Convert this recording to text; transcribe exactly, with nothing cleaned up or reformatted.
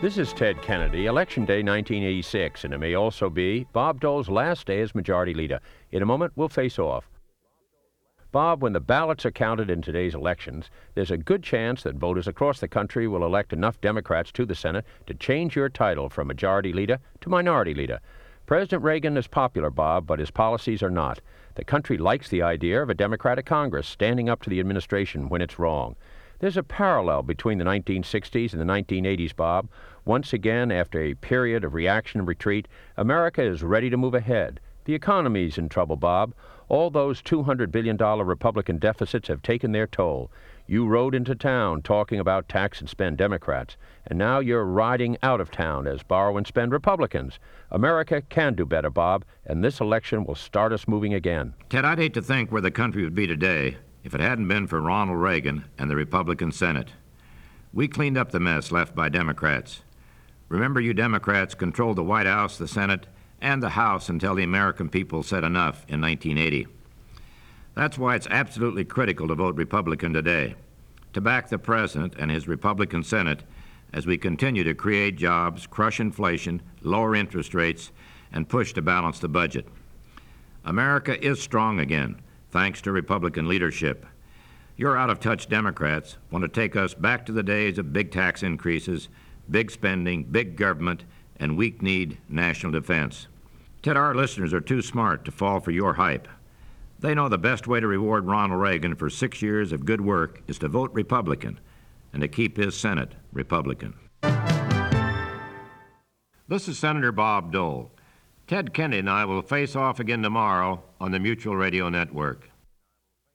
This is Ted Kennedy, Election Day nineteen eighty-six, and it may also be Bob Dole's last day as Majority Leader. In a moment, we'll face off. Bob, when the ballots are counted in today's elections, there's a good chance that voters across the country will elect enough Democrats to the Senate to change your title from Majority Leader to Minority Leader. President Reagan is popular, Bob, but his policies are not. The country likes the idea of a Democratic Congress standing up to the administration when it's wrong. There's a parallel between the nineteen sixties and the nineteen eighties, Bob. Once again, after a period of reaction and retreat, America is ready to move ahead. The economy's in trouble, Bob. All those two hundred billion dollars Republican deficits have taken their toll. You rode into town talking about tax and spend Democrats, and now you're riding out of town as borrow and spend Republicans. America can do better, Bob, and this election will start us moving again. Ted, I'd hate to think where the country would be today if it hadn't been for Ronald Reagan and the Republican Senate. We cleaned up the mess left by Democrats. Remember, you Democrats controlled the White House, the Senate, and the House until the American people said enough in nineteen eighty. That's why it's absolutely critical to vote Republican today, to back the President and his Republican Senate as we continue to create jobs, crush inflation, lower interest rates, and push to balance the budget. America is strong again, thanks to Republican leadership. Your out-of-touch Democrats want to take us back to the days of big tax increases, big spending, big government, and weak-kneed national defense. Ted, our listeners are too smart to fall for your hype. They know the best way to reward Ronald Reagan for six years of good work is to vote Republican and to keep his Senate Republican. This is Senator Bob Dole. Ted Kennedy and I will face off again tomorrow on the Mutual Radio Network.